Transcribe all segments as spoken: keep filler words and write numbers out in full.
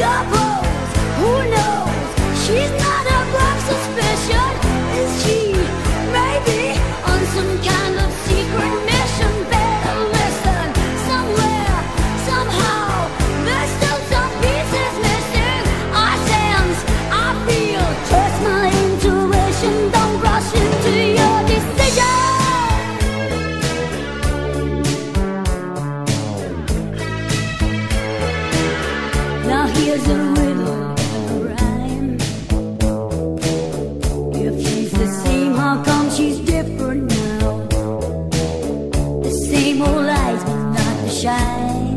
Suppose, who knows? She's not above suspicion. Is she maybe on some kind of secret mission? Better listen. Somewhere, somehow, there's still some pieces missing. I sense, I feel. Trust my intuition. Don't rush into your decision. Now here's a riddle and a rhyme. If she's the same, how come she's different now? The same old eyes, but not the shine.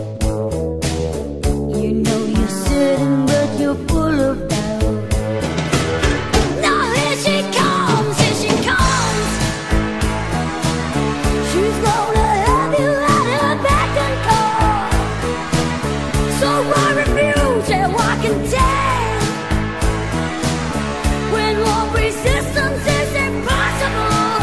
You know you're certain, but you're full of doubt. Now here she comes, here she comes. She's gonna have you at her back and call. So I refuse, yeah, I can tell. When more resistance is impossible.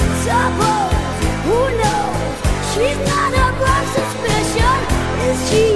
Suppose, who knows? She's not above suspicion. Is she